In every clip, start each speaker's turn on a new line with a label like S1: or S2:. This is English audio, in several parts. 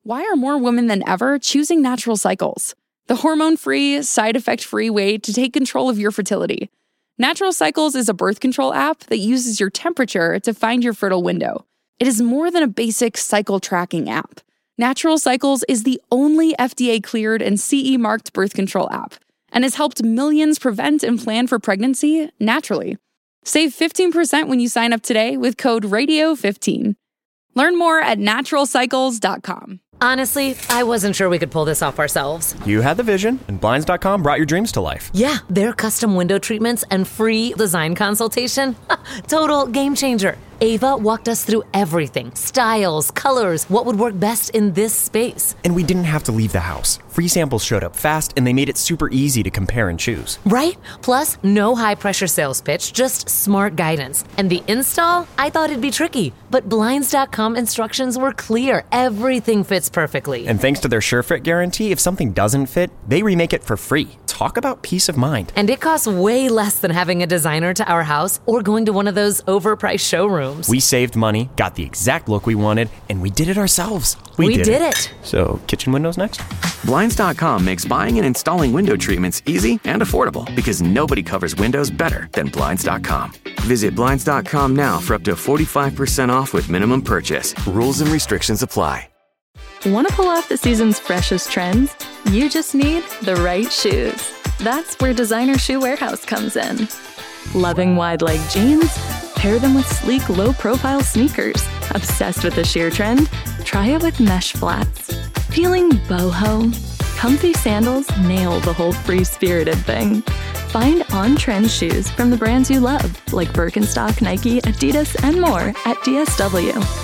S1: why are more women than ever choosing Natural Cycles? The hormone-free, side-effect-free way to take control of your fertility. Natural Cycles is a birth control app that uses your temperature to find your fertile window. It is more than a basic cycle tracking app. Natural Cycles is the only FDA-cleared and CE-marked birth control app and has helped millions prevent and plan for pregnancy naturally. Save 15% when you sign up today with code RADIO15. Learn more at naturalcycles.com.
S2: Honestly, I wasn't sure we could pull this off ourselves.
S3: You had the vision, and Blinds.com brought your dreams to life.
S2: Yeah, their custom window treatments and free design consultation. Total game changer. Ava walked us through everything. Styles, colors, what would work best in this space.
S3: And we didn't have to leave the house. Free samples showed up fast, and they made it super easy to compare and choose.
S2: Right? Plus, no high-pressure sales pitch, just smart guidance. And the install? I thought it'd be tricky. But Blinds.com instructions were clear. Everything fits perfectly.
S3: And thanks to their SureFit guarantee, if something doesn't fit, they remake it for free. Talk about peace of mind.
S2: And it costs way less than having a designer to our house or going to one of those overpriced showrooms.
S3: We saved money, got the exact look we wanted, and we did it ourselves.
S2: We did it.
S3: So, kitchen windows next?
S4: Blinds.com makes buying and installing window treatments easy and affordable because nobody covers windows better than Blinds.com. Visit Blinds.com now for up to 45% off with minimum purchase. Rules and restrictions apply.
S5: Want to pull off the season's freshest trends? You just need the right shoes. That's where Designer Shoe Warehouse comes in. Loving wide leg jeans? Pair them with sleek, low-profile sneakers. Obsessed with the sheer trend? Try it with mesh flats. Feeling boho? Comfy sandals nail the whole free-spirited thing. Find on-trend shoes from the brands you love, like Birkenstock, Nike, Adidas, and more at DSW.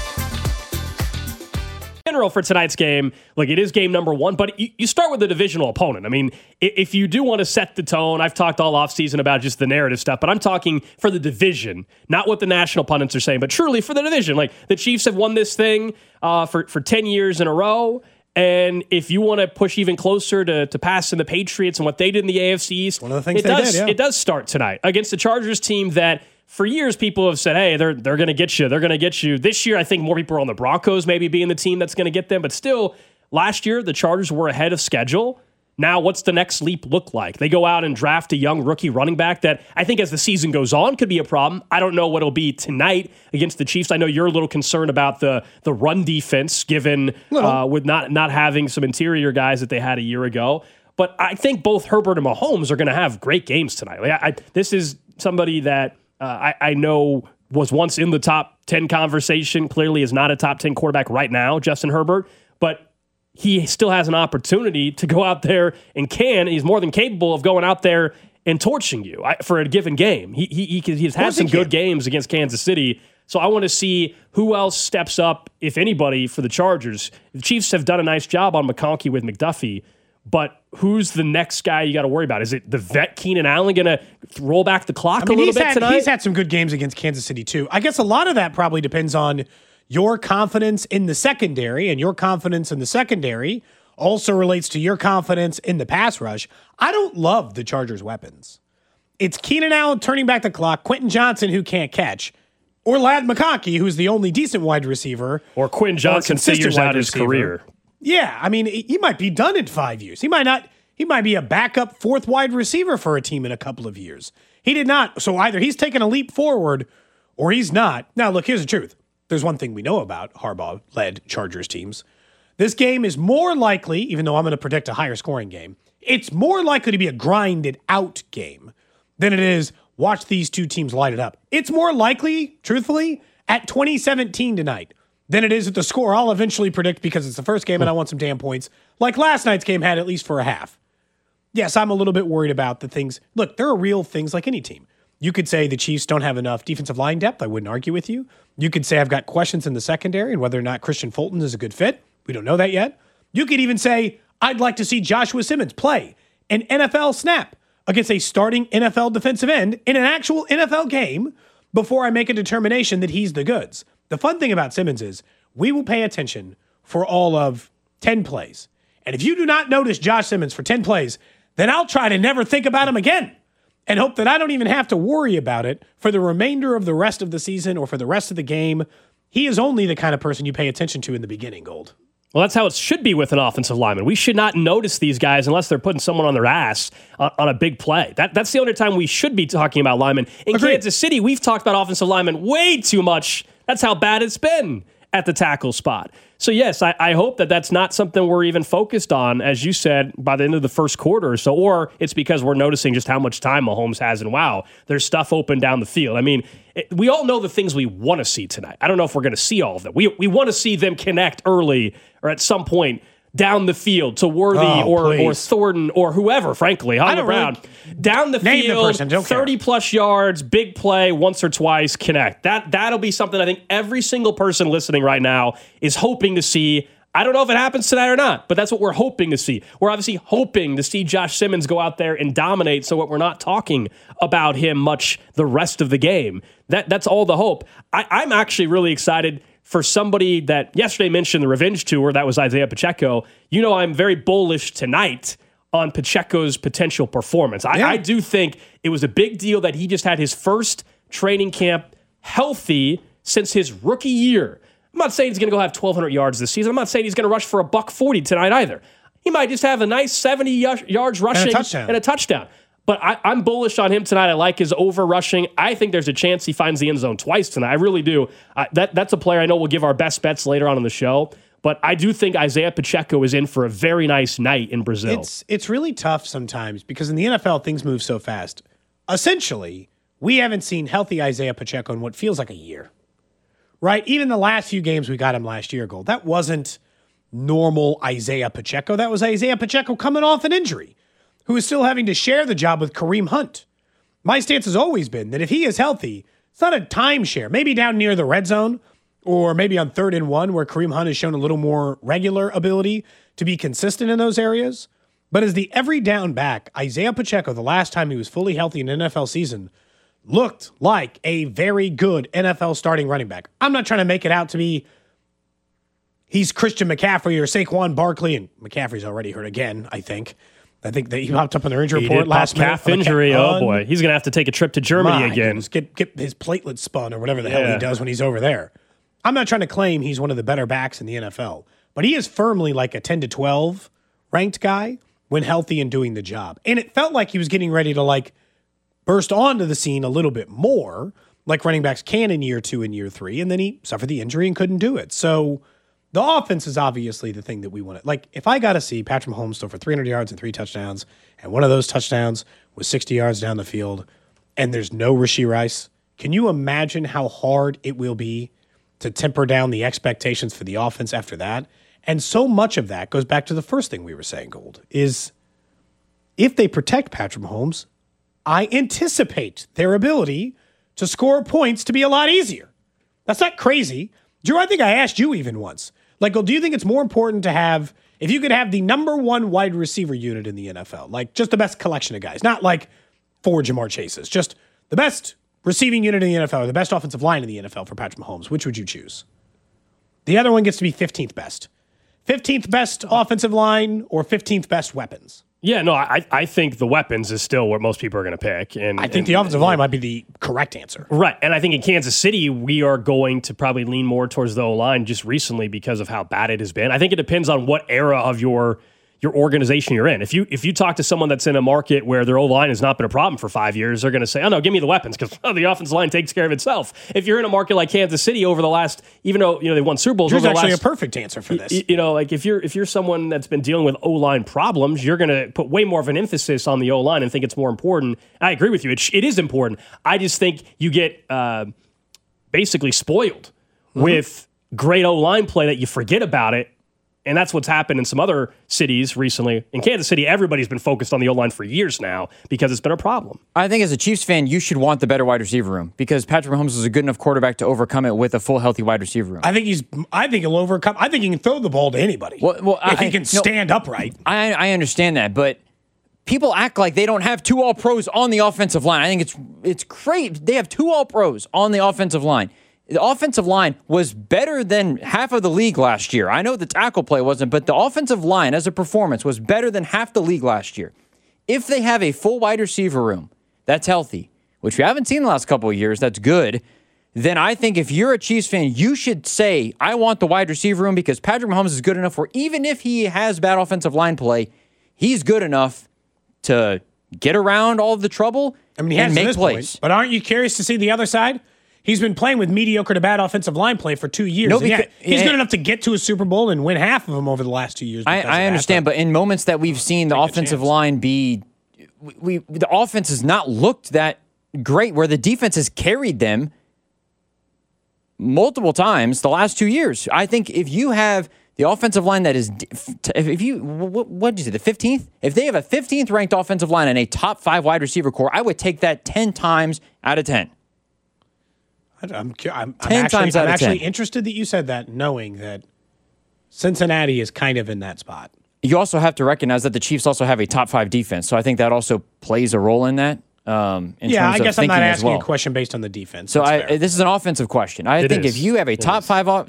S6: General for tonight's game, look, it is game number one, but you start with the divisional opponent. I mean, if you do want to set the tone, I've talked all offseason about just the narrative stuff, but I'm talking for the division, not what the national pundits are saying, but truly for the division. Like, the Chiefs have won this thing for 10 years in a row, and if you want to push even closer to passing the Patriots and what they did in the AFC East,
S7: one of the things did, yeah.
S6: It does start tonight against the Chargers team that for years, people have said, hey, they're going to get you. They're going to get you. This year, I think more people are on the Broncos maybe being the team that's going to get them. But still, last year, the Chargers were ahead of schedule. Now, what's the next leap look like? They go out and draft a young rookie running back that I think as the season goes on could be a problem. I don't know what it'll be tonight against the Chiefs. I know you're a little concerned about the run defense, given with not having some interior guys that they had a year ago. But I think both Herbert and Mahomes are going to have great games tonight. Like this is somebody that I know was once in the top 10 conversation, clearly is not a top 10 quarterback right now, Justin Herbert, but he still has an opportunity to go out there and he's more than capable of going out there and torching you for a given game. He's had some good games against Kansas City, so I want to see who else steps up, if anybody, for the Chargers. The Chiefs have done a nice job on McConkey with McDuffie, but who's the next guy you got to worry about? Is it the vet Keenan Allen going to roll back the clock a little bit tonight?
S7: He's had some good games against Kansas City, too. I guess a lot of that probably depends on your confidence in the secondary, and your confidence in the secondary also relates to your confidence in the pass rush. I don't love the Chargers' weapons. It's Keenan Allen turning back the clock, Quentin Johnson, who can't catch, or Ladd McConkey, who's the only decent wide receiver.
S6: Or Quinn Johnson figures out his career.
S7: Yeah, I mean, he might be done in 5 years. He might be a backup fourth wide receiver for a team in a couple of years. He did not. So either he's taken a leap forward or he's not. Now, look, here's the truth. There's one thing we know about Harbaugh-led Chargers teams. This game is more likely, even though I'm going to predict a higher scoring game, it's more likely to be a grinded out game than it is watch these two teams light it up. It's more likely, truthfully, at 2017 tonight than it is at the score I'll eventually predict because it's the first game and I want some damn points, like last night's game had at least for a half. Yes, I'm a little bit worried about the things. Look, there are real things like any team. You could say the Chiefs don't have enough defensive line depth. I wouldn't argue with you. You could say I've got questions in the secondary and whether or not Christian Fulton is a good fit. We don't know that yet. You could even say I'd like to see Joshua Simmons play an NFL snap against a starting NFL defensive end in an actual NFL game before I make a determination that he's the goods. The fun thing about Simmons is we will pay attention for all of 10 plays. And if you do not notice Josh Simmons for 10 plays, then I'll try to never think about him again and hope that I don't even have to worry about it for the remainder of the rest of the season or for the rest of the game. He is only the kind of person you pay attention to in the beginning, Gold.
S6: Well, that's how it should be with an offensive lineman. We should not notice these guys unless they're putting someone on their ass on a big play. That's the only time we should be talking about linemen. In Kansas City, we've talked about offensive linemen way too much. That's how bad it's been at the tackle spot. So, yes, I hope that that's not something we're even focused on, as you said, by the end of the first quarter or so, or it's because we're noticing just how much time Mahomes has, and wow, there's stuff open down the field. I mean, we all know the things we want to see tonight. I don't know if we're going to see all of them. We want to see them connect early or at some point down the field to Worthy or Thornton or whoever, frankly, Hollywood Brown. Down the field, 30-plus yards, big play, once or twice, connect. That'll be something I think every single person listening right now is hoping to see. I don't know if it happens tonight or not, but that's what we're hoping to see. We're obviously hoping to see Josh Simmons go out there and dominate so we're not talking about him much the rest of the game. That's all the hope. I'm actually really excited for somebody that yesterday mentioned the revenge tour. That was Isaiah Pacheco. You know, I'm very bullish tonight on Pacheco's potential performance. I do think it was a big deal that he just had his first training camp healthy since his rookie year. I'm not saying he's going to go have 1,200 yards this season. I'm not saying he's going to rush for a $140 tonight either. He might just have a nice 70 yards rushing and a touchdown. But I'm bullish on him tonight. I like his over rushing. I think there's a chance he finds the end zone twice tonight. I really do. That's a player I know we'll give our best bets later on in the show. But I do think Isaiah Pacheco is in for a very nice night in Brazil.
S7: It's really tough sometimes because in the NFL, things move so fast. Essentially, we haven't seen healthy Isaiah Pacheco in what feels like a year. Right? Even the last few games we got him last year ago, that wasn't normal Isaiah Pacheco. That was Isaiah Pacheco coming off an injury, who is still having to share the job with Kareem Hunt. My stance has always been that if he is healthy, it's not a timeshare. Maybe down near the red zone or maybe on 3rd and 1 where Kareem Hunt has shown a little more regular ability to be consistent in those areas. But as the every down back, Isaiah Pacheco, the last time he was fully healthy in an NFL season, looked like a very good NFL starting running back. I'm not trying to make it out to be he's Christian McCaffrey or Saquon Barkley, and McCaffrey's already hurt again, I think that he popped up on their injury report last minute.
S6: Calf injury. Oh boy, he's gonna have to take a trip to Germany again.
S7: Get his platelets spun or whatever the hell he does when he's over there. I'm not trying to claim he's one of the better backs in the NFL, but he is firmly like a 10 to 12 ranked guy when healthy and doing the job. And it felt like he was getting ready to burst onto the scene a little bit more, like running backs can in year 2 and year 3, and then he suffered the injury and couldn't do it. So the offense is obviously the thing that we want. If I got to see Patrick Mahomes throw for 300 yards and 3 touchdowns, and one of those touchdowns was 60 yards down the field, and there's no Rashee Rice, can you imagine how hard it will be to temper down the expectations for the offense after that? And so much of that goes back to the first thing we were saying, Gold, is if they protect Patrick Mahomes, I anticipate their ability to score points to be a lot easier. That's not crazy. Drew, I think I asked you even once. Do you think it's more important to have, if you could have the number 1 wide receiver unit in the NFL, just the best collection of guys, not 4 Jamar Chases, just the best receiving unit in the NFL or the best offensive line in the NFL for Patrick Mahomes, which would you choose? The other one gets to be 15th best. 15th best offensive line or 15th best weapons?
S6: Yeah, no, I think the weapons is still what most people are going to pick. And
S7: I think the offensive line might be the correct answer.
S6: Right. And I think in Kansas City, we are going to probably lean more towards the O-line just recently because of how bad it has been. I think it depends on what era of your organization you're in. If you talk to someone that's in a market where their O-line has not been a problem for 5 years, they're going to say, oh, no, give me the weapons because the offensive line takes care of itself. If you're in a market like Kansas City over the last, even though they won Super Bowls,
S7: there's actually a perfect answer for this.
S6: If you're someone that's been dealing with O-line problems, you're going to put way more of an emphasis on the O-line and think it's more important. I agree with you. It is important. I just think you get basically spoiled with great O-line play that you forget about it. And that's what's happened in some other cities recently. In Kansas City, everybody's been focused on the O-line for years now because it's been a problem.
S8: I think as a Chiefs fan, you should want the better wide receiver room because Patrick Mahomes is a good enough quarterback to overcome it with a full, healthy wide receiver room.
S7: I think he'll overcome. I think he can throw the ball to anybody if he can stand upright.
S8: I understand that, but people act like they don't have 2 All-Pros on the offensive line. I think it's great. They have 2 All-Pros on the offensive line. The offensive line was better than half of the league last year. I know the tackle play wasn't, but the offensive line as a performance was better than half the league last year. If they have a full wide receiver room that's healthy, which we haven't seen the last couple of years, that's good, then I think if you're a Chiefs fan, you should say, I want the wide receiver room because Patrick Mahomes is good enough where even if he has bad offensive line play, he's good enough to get around all of the trouble and make plays.
S7: But aren't you curious to see the other side? He's been playing with mediocre to bad offensive line play for 2 years. He's good enough to get to a Super Bowl and win half of them over the last 2 years.
S8: I understand, but in moments that we've seen the offensive line be, the offense has not looked that great, where the defense has carried them multiple times the last 2 years. I think if you have the offensive line that is, what did you say, the 15th? If they have a 15th ranked offensive line and a top 5 wide receiver core, I would take that 10 times out of 10.
S7: I'm actually interested that you said that, knowing that Cincinnati is kind of in that spot.
S8: You also have to recognize that the Chiefs also have a top 5 defense, so I think that also plays a role in that. I
S7: guess I'm not asking a question based on the defense.
S8: So this is an offensive question. I think if you have a top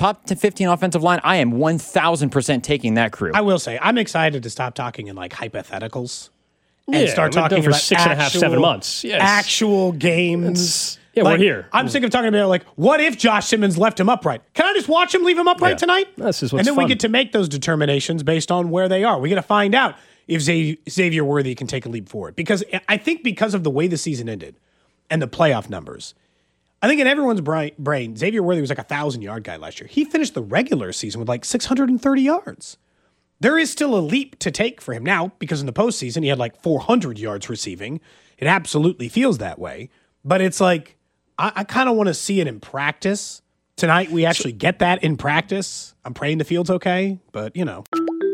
S8: 15 offensive line, I am 1,000% taking that crew.
S7: I will say, I'm excited to stop talking in like hypotheticals and start talking
S6: for
S7: about
S6: 6.5, 7 months. Yes.
S7: Actual games.
S6: We're here.
S7: I'm sick of talking about like, what if Josh Simmons left him upright? Can I just watch him leave him upright tonight?
S6: This is what's
S7: and then
S6: fun.
S7: we get to make those determinations based on where they are. We got to find out if Xavier Worthy can take a leap forward. Because I think because of the way the season ended and the playoff numbers, I think in everyone's brain, Xavier Worthy was like a 1,000-yard guy last year. He finished the regular season with like 630 yards. There is still a leap to take for him now because in the postseason he had like 400 yards receiving. It absolutely feels that way. But it's like, I kind of want to see it in practice. Tonight we actually get that in practice. I'm praying the field's okay, but you know.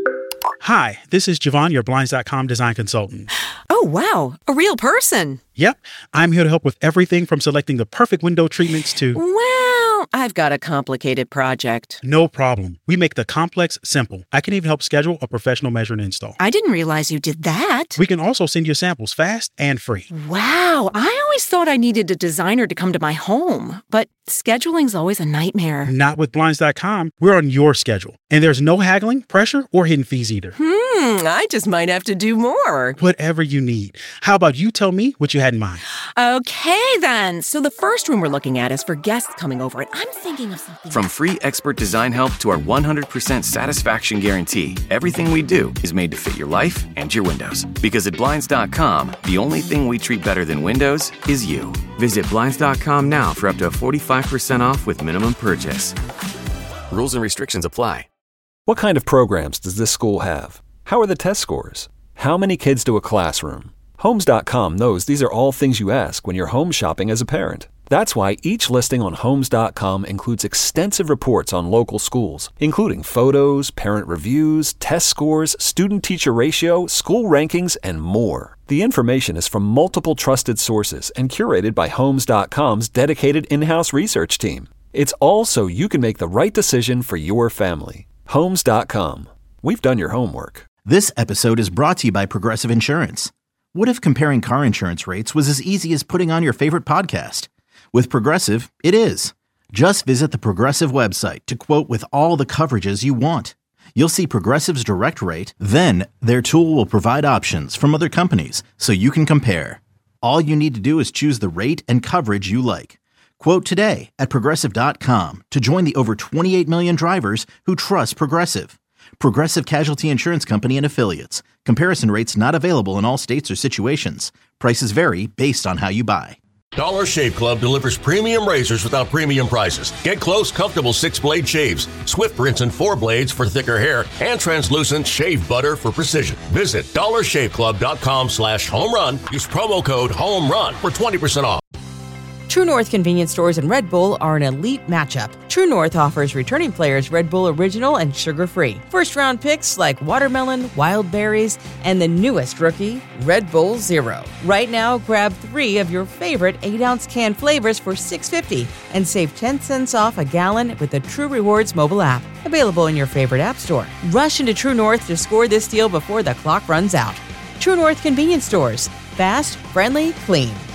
S9: Hi, this is Javon, your Blinds.com design consultant.
S10: Oh, wow. A real person.
S9: Yep. I'm here to help with everything from selecting the perfect window treatments to...
S10: Well, I've got a complicated project.
S9: No problem. We make the complex simple. I can even help schedule a professional measure and install.
S10: I didn't realize you did that.
S9: We can also send you samples fast and free.
S10: Wow. I always thought I needed a designer to come to my home, but scheduling's always a nightmare.
S9: Not with Blinds.com. We're on your schedule. And there's no haggling, pressure, or hidden fees either.
S10: I just might have to do more.
S9: Whatever you need. How about you tell me what you had in mind?
S10: Okay, then. So the first room we're looking at is for guests coming over, and I'm thinking of something.
S4: From free expert design help to our 100% satisfaction guarantee, everything we do is made to fit your life and your windows. Because at Blinds.com, the only thing we treat better than windows is you. Visit Blinds.com now for up to 45% off with minimum purchase. Rules and restrictions apply.
S11: What kind of programs does this school have? How are the test scores? How many kids do a classroom? Homes.com knows these are all things you ask when you're home shopping as a parent. That's why each listing on Homes.com includes extensive reports on local schools, including photos, parent reviews, test scores, student-teacher ratio, school rankings, and more. The information is from multiple trusted sources and curated by Homes.com's dedicated in-house research team. It's all so you can make the right decision for your family. Homes.com. We've done your homework.
S12: This episode is brought to you by Progressive Insurance. What if comparing car insurance rates was as easy as putting on your favorite podcast? With Progressive, it is. Just visit the Progressive website to quote with all the coverages you want. You'll see Progressive's direct rate, then their tool will provide options from other companies so you can compare. All you need to do is choose the rate and coverage you like. Quote today at Progressive.com to join the over 28 million drivers who trust Progressive. Progressive Casualty Insurance Company and Affiliates. Comparison rates not available in all states or situations. Prices vary based on how you buy.
S13: Dollar Shave Club delivers premium razors without premium prices. Get close, comfortable 6-blade shaves, Swift rinse and 4 blades for thicker hair, and translucent shave butter for precision. Visit dollarshaveclub.com/home-run. Use promo code HOME-RUN for 20% off.
S14: True North convenience stores and Red Bull are an elite matchup. True North offers returning players Red Bull Original and sugar-free. First-round picks like watermelon, wild berries, and the newest rookie, Red Bull Zero. Right now, grab 3 of your favorite 8-ounce can flavors for $6.50 and save 10 cents off a gallon with the True Rewards mobile app. Available in your favorite app store. Rush into True North to score this deal before the clock runs out. True North convenience stores. Fast, friendly, clean.